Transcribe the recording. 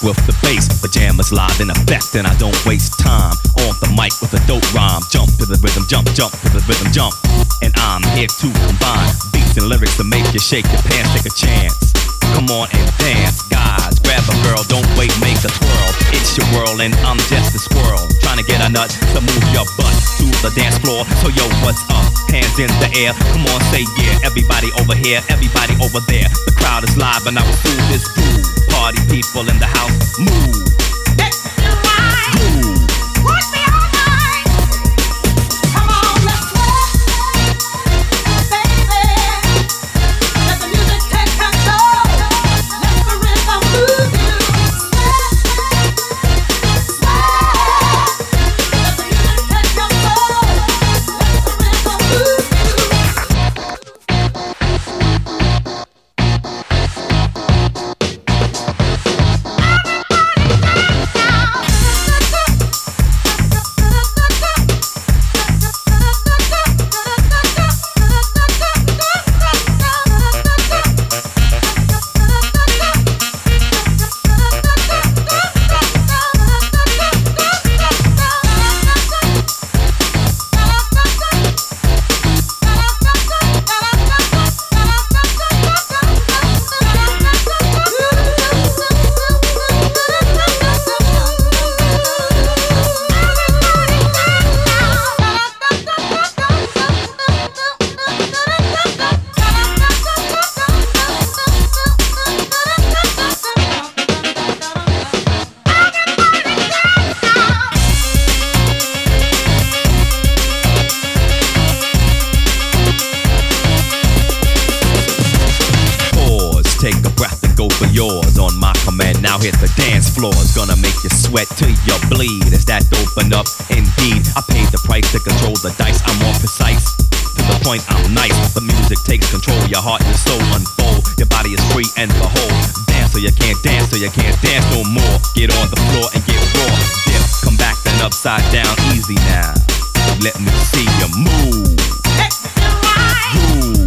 with the bass. Pajamas live in effect, and I don't waste time on the mic with a dope rhyme. Jump to the rhythm, jump, jump to the rhythm, jump. And I'm here to combine beats and lyrics to make you shake your pants, take a chance. Come on and dance, guys. Grab a girl, don't wait, make a twirl. It's your world and I'm just a squirrel, trying to get a nut to move your butt to the dance floor. So yo, what's up? Hands in the air, come on, say yeah. Everybody over here, everybody over there. The crowd is live and I will do this groove. Party people in the house, move. Let's do right. Groove. Push me all night. Come on, let's sweat, baby. Let the music take control. Let the rhythm move you. Sweat. Let the music take control. Let the rhythm move Take a breath and go for yours on my command. Now hit the dance floor. It's gonna make you sweat till you bleed. Is that open up? Indeed, I paid the price to control the dice. I'm more precise. To the point, I'm nice. The music takes control. Your heart and soul unfold. Your body is free and behold. Dance so you can't dance, so you can't dance no more. Get on the floor and get raw. Dip, come back then upside down. Easy now. Let me see you move. Let's do right. Groove.